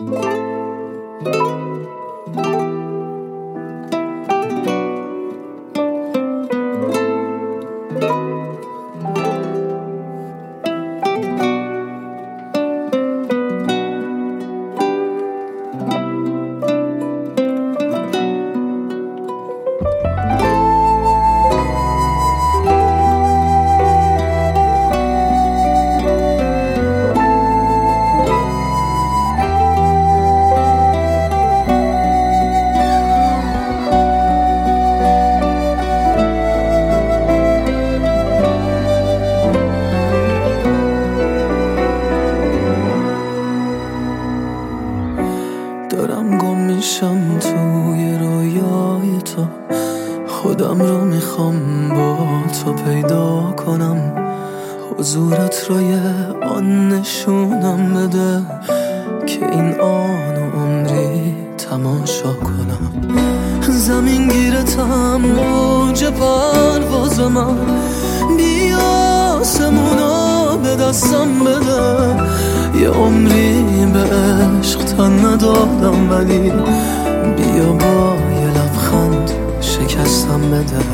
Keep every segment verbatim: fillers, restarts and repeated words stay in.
دارم گم میشم توی رویای تو، خودم رو میخوام با تو پیدا کنم، حضورت رو یه آن نشونم بده که این آن و عمری تماشا کنم. زمین گیرتم موج پرواز من، بیا آسمونو به دستم بده، یه عمری به عشق تن ندادم ولی بیا با یه لبخند شکستم بده.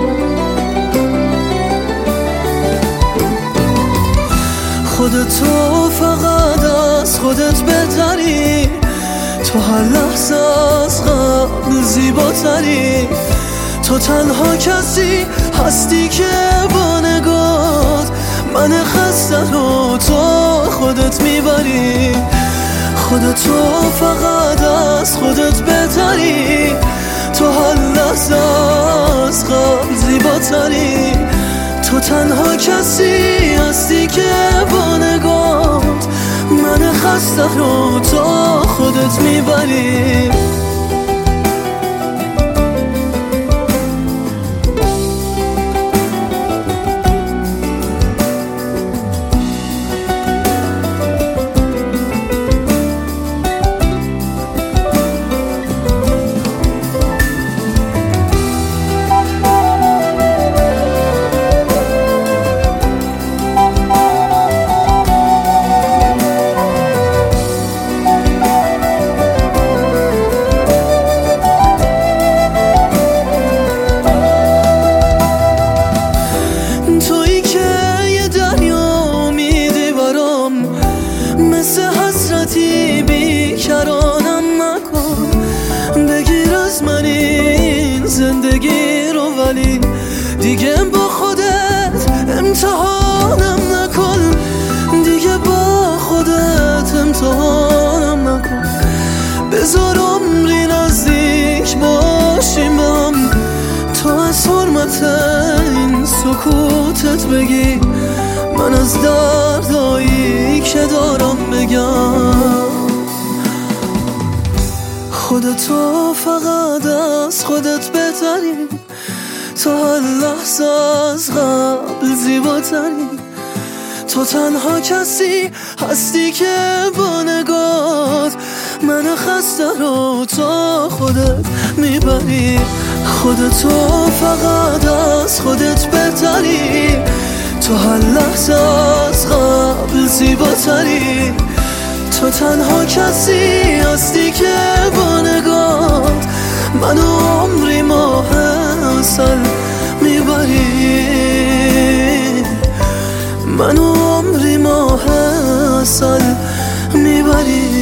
خودتو فقط از خودت بهتری، تو هر لحظه از قبل زیباتری، تو تنها کسی هستی که با نگات من خسته رو تو خودت میبری. خودتو فقط از خودت بهتری، تو هر لحظه از قبل زیباتری، تو تنها کسی هستی که با نگات من خسته رو تو خودت میبری. بیکرانم نکن، بگیر از من این زندگی رو ولی دیگه با خودت امتحانم نکن، دیگه با خودت امتحانم نکن. بذار عمری نزدیک باشیم هم، تو از حرمت این سکوتت بگی، من از دردایی که دارم بگم. خودتو فقط از خودت بهتری، تو هر لحظه از قبل زیباتری، تو تنها کسی هستی که با نگات من خسته رو تو خودت میبری. خودتو فقط از خودت بهتری، تو هر لحظه از قبل زیباتری، تو تنها کسی هستی که با نگات منو عمری ماه عسل میبری، منو عمری ماه عسل میبری.